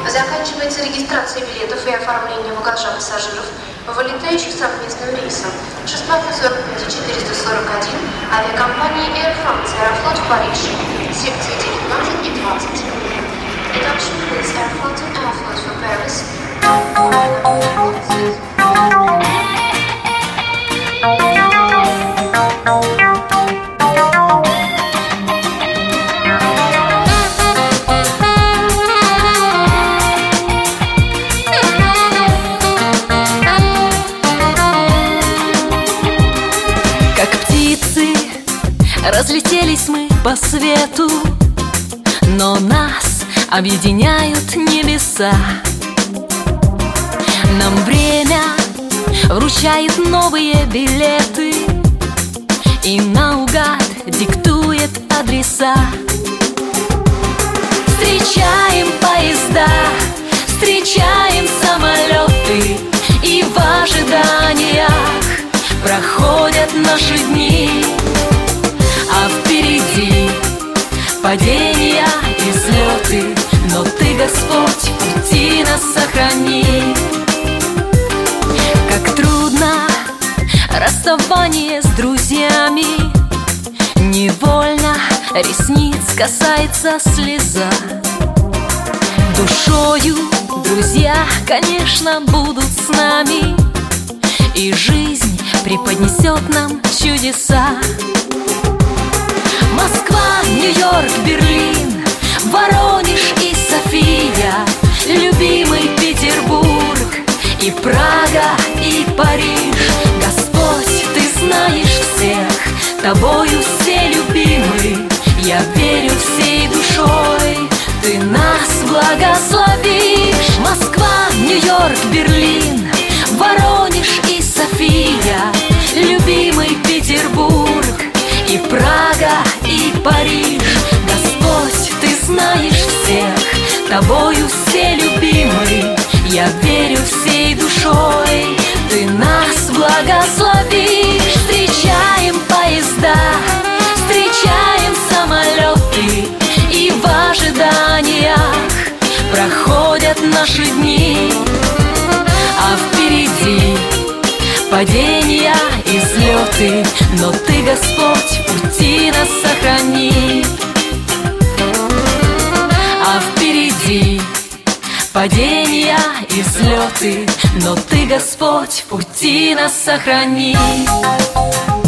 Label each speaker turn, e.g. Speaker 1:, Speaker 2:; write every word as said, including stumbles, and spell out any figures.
Speaker 1: Заканчивается регистрация билетов и оформление багажа пассажиров, вылетающих совместным рейсом шестнадцать сорок пять четыреста сорок один авиакомпании Air France Аэрофлот в Париж, секции девятнадцать и двадцать. Attention please, Airflot and Aeroflot for Paris.
Speaker 2: Как птицы разлетелись мы по свету, но нас объединяют небеса. Нам время вручает новые билеты и наугад диктует адреса. Встречаем поезда, встречаем самолеты, и в ожиданиях проходят наши дни. А впереди падения и взлеты, но Ты, Господь, пути нас сохрани. Как трудно расставание с друзьями, невольно ресниц касается слеза. Душою друзья, конечно, будут с нами, и жизнь преподнесет нам чудеса. Москва, Нью-Йорк, Берлин, Воронеж и София, любимый Петербург, и Прага, и Париж. Господь, Ты знаешь всех, Тобою все любимы. Я верю всей душой, Ты нас благословишь. Москва, Нью-Йорк, Берлин, Воронеж и София, любимый Петербург, и Прага, и Париж. Господь, Ты знаешь всех, Тобою все любимы. Я верю всей душой, Ты нас благословишь. Встречаем поезда, встречаем самолеты, и в ожиданиях проходят наши дни. А впереди падения и взлеты, но Ты, Господь, пути нас сохрани. А впереди падения и взлеты, но Ты, Господь, пути нас сохрани.